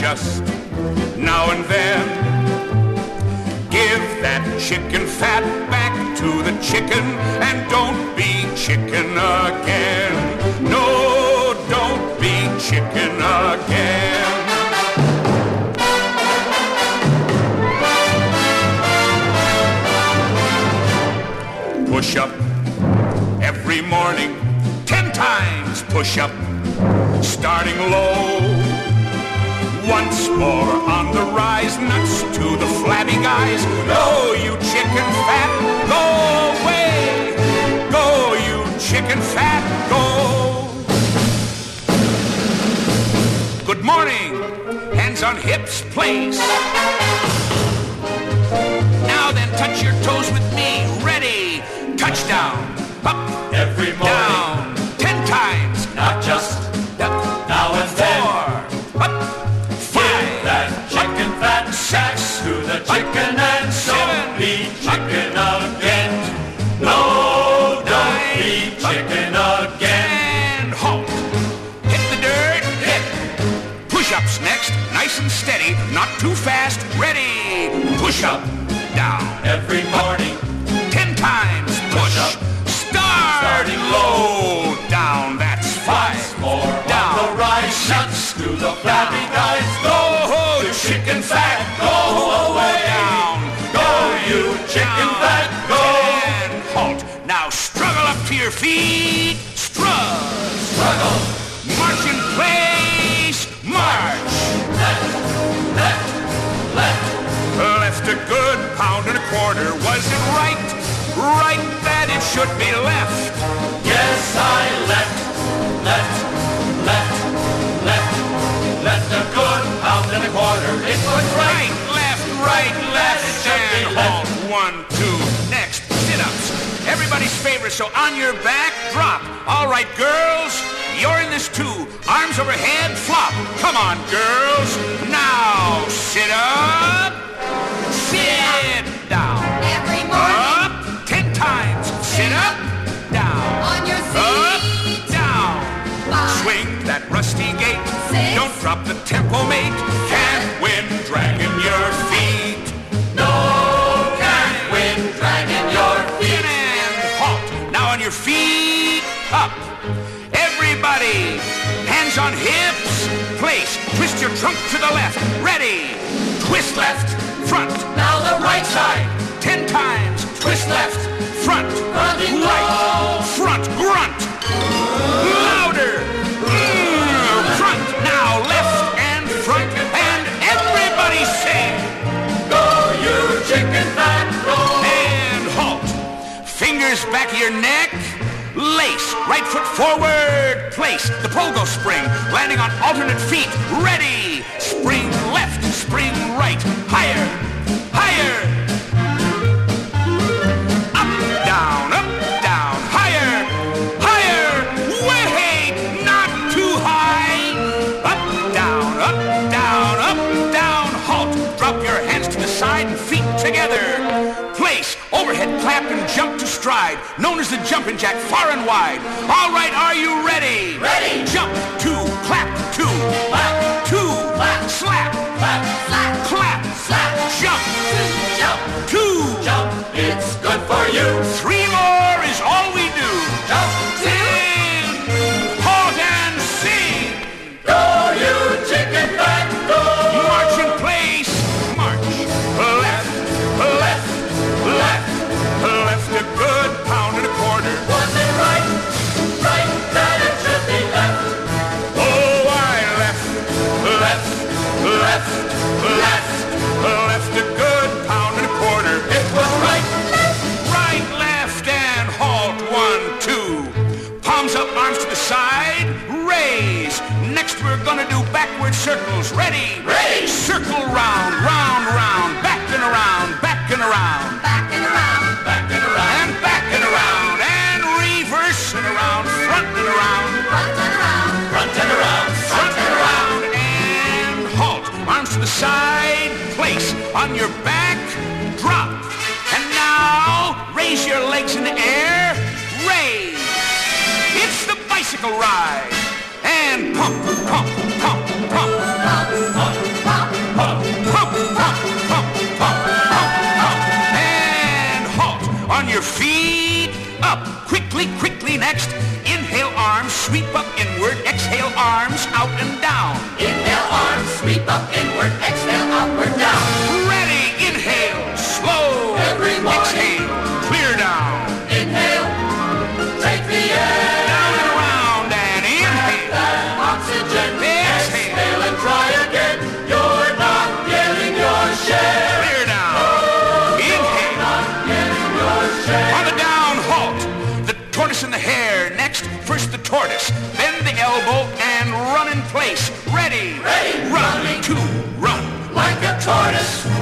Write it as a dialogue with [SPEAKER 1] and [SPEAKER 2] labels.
[SPEAKER 1] just now and then. Give that chicken fat back to the chicken and don't be chicken again. No, don't be chicken again. Push up every morning, 10 times push up, starting low. Once more on the rise, nuts to the flabby guys. Go, you chicken fat, go away. Go, you chicken fat, go. Good morning, hands on hips, place. Now then, touch your toes with me, ready. Touchdown, up,
[SPEAKER 2] every morning,
[SPEAKER 1] down, 10 times,
[SPEAKER 2] not just now and then.
[SPEAKER 1] 4, up, 5,
[SPEAKER 2] give that chicken fat back to the chicken and don't be chicken again. No, don't be chicken again.
[SPEAKER 1] and halt. Hit the dirt, hit. Push-ups next, nice and steady, not too fast, ready. Push up, down,
[SPEAKER 2] Every morning,
[SPEAKER 1] 10 times, push
[SPEAKER 2] up.
[SPEAKER 1] Starting low, down, that's 5.
[SPEAKER 2] more
[SPEAKER 1] Down.
[SPEAKER 2] on the rise, nuts to the flabby guys. Go, you chicken fat, go away.
[SPEAKER 1] Down,
[SPEAKER 2] Go, you chicken
[SPEAKER 1] down,
[SPEAKER 2] fat, go.
[SPEAKER 1] and halt. Now struggle up to your feet, strut.
[SPEAKER 2] Struggle,
[SPEAKER 1] March in place, march.
[SPEAKER 2] left, left, left.
[SPEAKER 1] Left a good pound and a quarter. Was it right? Right that it should be left.
[SPEAKER 2] Yes, I left, left, left, left, left a good pound and a quarter. It was right.
[SPEAKER 1] Right, left,
[SPEAKER 2] It should be
[SPEAKER 1] and
[SPEAKER 2] left.
[SPEAKER 1] halt. 1, 2. Next, sit-ups. Everybody's favorite, so on your back, drop. All right, girls, you're in this too. Arms overhead, flop. Come on, girls. Now, sit up. Sit down.
[SPEAKER 3] Every morning,
[SPEAKER 1] Up 10 times. Sit up, down.
[SPEAKER 3] on your
[SPEAKER 1] Up,
[SPEAKER 3] feet.
[SPEAKER 1] down.
[SPEAKER 3] 5,
[SPEAKER 1] Swing that rusty gate.
[SPEAKER 3] 6.
[SPEAKER 1] Don't drop the tempo, mate. Can't win dragging your feet.
[SPEAKER 2] No, can't win dragging your feet.
[SPEAKER 1] And halt. Now on your feet, up. Everybody, hands on hips. Place. Twist your trunk to the left. Ready. Twist left, front.
[SPEAKER 2] Now the right side.
[SPEAKER 1] 10 times. Twist left, front.
[SPEAKER 2] Running
[SPEAKER 1] Right,
[SPEAKER 2] low.
[SPEAKER 1] front, grunt. Louder. Front. Now left and front. And everybody sing.
[SPEAKER 2] Go, you chicken fat, go.
[SPEAKER 1] And halt. Fingers back of your neck. Lace. Right foot forward. Place. The pogo spring. Landing on alternate feet. Ready. Spring left. Spring right. Higher. Higher. Up, down, higher, higher. Wait, not too high. Up, down, halt. Drop your hands to the side and feet together. Place, overhead clap and jump to stride, known as the jumping jack, far and wide. All right, are you ready?
[SPEAKER 2] Ready.
[SPEAKER 1] Jump, 2, clap, 2,
[SPEAKER 2] Clap,
[SPEAKER 1] 2,
[SPEAKER 2] clap,
[SPEAKER 1] slap,
[SPEAKER 2] clap,
[SPEAKER 3] Slap,
[SPEAKER 1] clap,
[SPEAKER 2] slap,
[SPEAKER 1] jump,
[SPEAKER 2] jump,
[SPEAKER 1] 2,
[SPEAKER 2] jump. It's good for you.
[SPEAKER 1] 3 more is all we do.
[SPEAKER 2] Jump,
[SPEAKER 1] Sing, halt and sing.
[SPEAKER 2] go, you chicken fat, go.
[SPEAKER 1] March in place, march. Left, left, left, left a good pound and a quarter.
[SPEAKER 2] Was it right? Right, that it should be left.
[SPEAKER 1] Oh, I left, left, left, left, left a good pound and a quarter.
[SPEAKER 2] It was right.
[SPEAKER 1] Right, left, and halt. 1, 2. Palms up, arms to the side. Raise. Next, we're gonna do backward circles. Ready?
[SPEAKER 2] Ready.
[SPEAKER 1] Circle round, round, round. Back and around, back and around.
[SPEAKER 3] back and around,
[SPEAKER 2] Back and around.
[SPEAKER 1] And back and around. And reverse and around. Front and around.
[SPEAKER 3] front and around,
[SPEAKER 2] Front and around.
[SPEAKER 1] Front and around. And halt. Arms to the side. Place. On your back. Drop. And now, raise your legs in the air. Raise. It's the bicycle ride. And pump, pump, pump, pump.
[SPEAKER 3] pump
[SPEAKER 2] pump,
[SPEAKER 3] Pump.
[SPEAKER 1] Pump, pump, pump, pump, pump, pump. And halt. On your feet. Up. Quickly, quickly next. Inhale, arms sweep up inward. Exhale, arms out and down.
[SPEAKER 2] inhale, arms sweep up inward, exhale, upward, down.
[SPEAKER 1] Ready. Inhale. Slow.
[SPEAKER 2] Every morning.
[SPEAKER 1] Exhale. Clear down.
[SPEAKER 2] Inhale, take the air.
[SPEAKER 1] Down and around and inhale.
[SPEAKER 2] That oxygen,
[SPEAKER 1] Exhale.
[SPEAKER 2] exhale and try again. You're not getting your share.
[SPEAKER 1] Clear down. Inhale.
[SPEAKER 2] Not getting your share.
[SPEAKER 1] On the down, halt. The tortoise and the hare. Next, first the tortoise, then the elbow, and run in place. Ready.
[SPEAKER 2] Ready.
[SPEAKER 1] Run.
[SPEAKER 2] Running.
[SPEAKER 1] 2, run.
[SPEAKER 2] Like a tortoise.